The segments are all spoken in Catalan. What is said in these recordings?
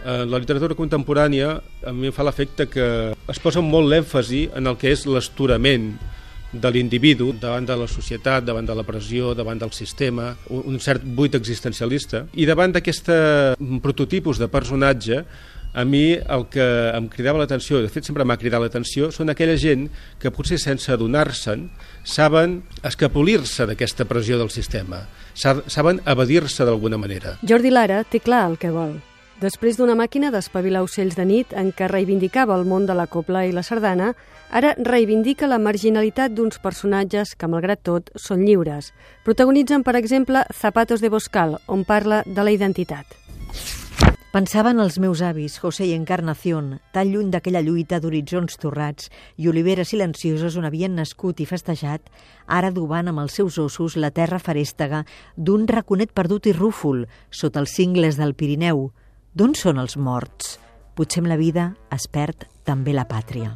La literatura contemporània a mi em fa l'efecte que es posa molt l'èmfasi en el que és l'estorament de l'individu davant de la societat, davant de la pressió, davant del sistema, un cert buit existencialista. I davant d'aquest prototipus de personatge, a mi el que em cridava l'atenció, de fet sempre m'ha cridat l'atenció, són aquella gent que potser sense adonar-se'n saben escapolir-se d'aquesta pressió del sistema, saben evadir-se d'alguna manera. Jordi Lara té clar el que vol. Després d'una màquina d'espavilar ocells de nit en què reivindicava el món de la cobla i la sardana, ara reivindica la marginalitat d'uns personatges que, malgrat tot, són lliures. Protagonitzen, per exemple, Zapatos de Boscal, on parla de la identitat. Pensava en els meus avis, José i Encarnación, tan lluny d'aquella lluita d'horitzons torrats i oliveres silencioses on havien nascut i festejat, ara adobant amb els seus ossos la terra ferèstega d'un raconet perdut i rúfol sota els cingles del Pirineu. D'on són els morts? Potser amb la vida es perd també la pàtria.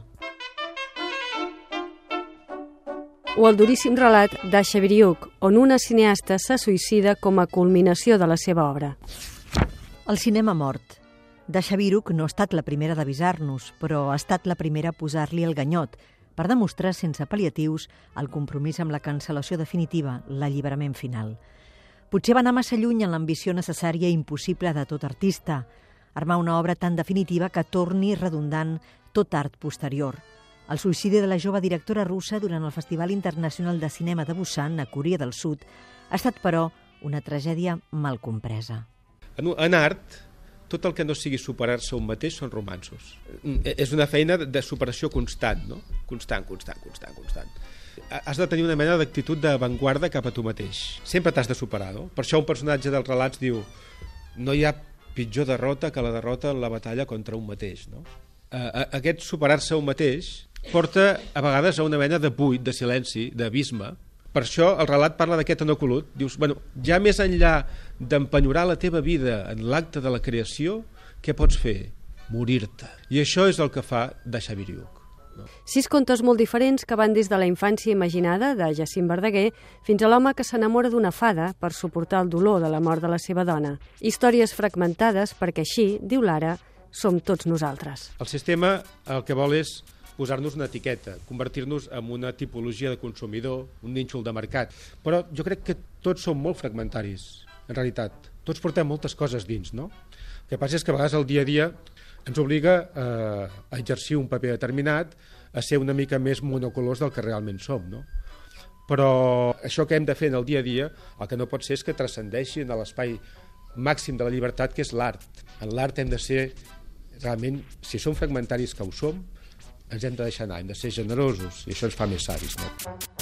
O el duríssim relat d'Asha Biriuk, on una cineasta se suïcida com a culminació de la seva obra. El cinema mort. Dasha Biriuk no ha estat la primera d'avisar-nos, però ha estat la primera a posar-li el ganyot per demostrar sense pal·liatius el compromís amb la cancel·lació definitiva, l'alliberament final. Potser va anar massa lluny en l'ambició necessària i impossible de tot artista, armar una obra tan definitiva que torni redundant tot art posterior. El suïcidi de la jove directora russa durant el Festival Internacional de Cinema de Busan, a Corea del Sud, ha estat, però, una tragèdia mal compresa. En art, tot el que no sigui superar-se un mateix són romanços. És una feina de superació constant, no? Constant. Has de tenir una mena d'actitud d'avantguarda cap a tu mateix. Sempre t'has de superar, no? Per això un personatge dels relats diu no hi ha pitjor derrota que la derrota en la batalla contra un mateix, no? Aquest superar-se un mateix porta a vegades a una mena de buit, de silenci, d'abisme. Per això el relat parla d'aquest enocolut. Dius, bueno, ja més enllà d'empenyorar la teva vida en l'acte de la creació, què pots fer? Morir-te. I això és el que fa Dasha Biriuk. 6 contes molt diferents que van des de la infància imaginada de Jacint Verdaguer fins a l'home que s'enamora d'una fada per suportar el dolor de la mort de la seva dona. Històries fragmentades perquè així, diu Lara, som tots nosaltres. El sistema el que vol és posar-nos una etiqueta, convertir-nos en una tipologia de consumidor, un nínxol de mercat. Però jo crec que tots som molt fragmentaris, en realitat. Tots portem moltes coses dins, no? El que passa és que a vegades el dia a dia ens obliga a exercir un paper determinat, a ser una mica més monocolors del que realment som, no? Però això que hem de fer en el dia a dia, el que no pot ser és que transcendeixi en l'espai màxim de la llibertat, que és l'art. En l'art hem de ser, realment, si som fragmentaris que ho som, ens hem de deixar anar, hem de ser generosos, i això ens fa més savis, no?